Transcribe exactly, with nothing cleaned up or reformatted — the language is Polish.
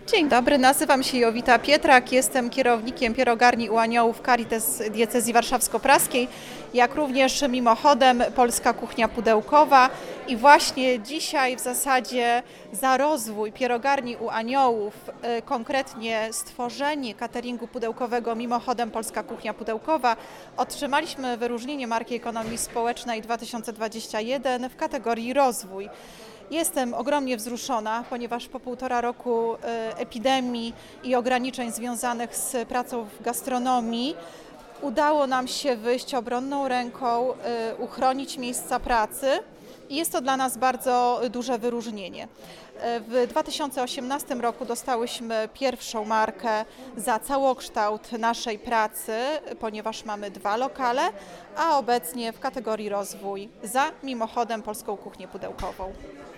Dzień dobry, nazywam się Jowita Pietrak, jestem kierownikiem Pierogarni u Aniołów Caritas Diecezji Warszawsko-Praskiej, jak również mimochodem Polska Kuchnia Pudełkowa i właśnie dzisiaj w zasadzie za rozwój Pierogarni u Aniołów, konkretnie stworzenie cateringu pudełkowego mimochodem Polska Kuchnia Pudełkowa, otrzymaliśmy wyróżnienie Marki Ekonomii Społecznej dwa tysiące dwudziesty pierwszy w kategorii rozwój. Jestem ogromnie wzruszona, ponieważ po półtora roku epidemii i ograniczeń związanych z pracą w gastronomii udało nam się wyjść obronną ręką, uchronić miejsca pracy i jest to dla nas bardzo duże wyróżnienie. W dwa tysiące osiemnastym roku dostałyśmy pierwszą markę za całokształt naszej pracy, ponieważ mamy dwa lokale, a obecnie w kategorii rozwój za mimochodem Polską Kuchnię Pudełkową.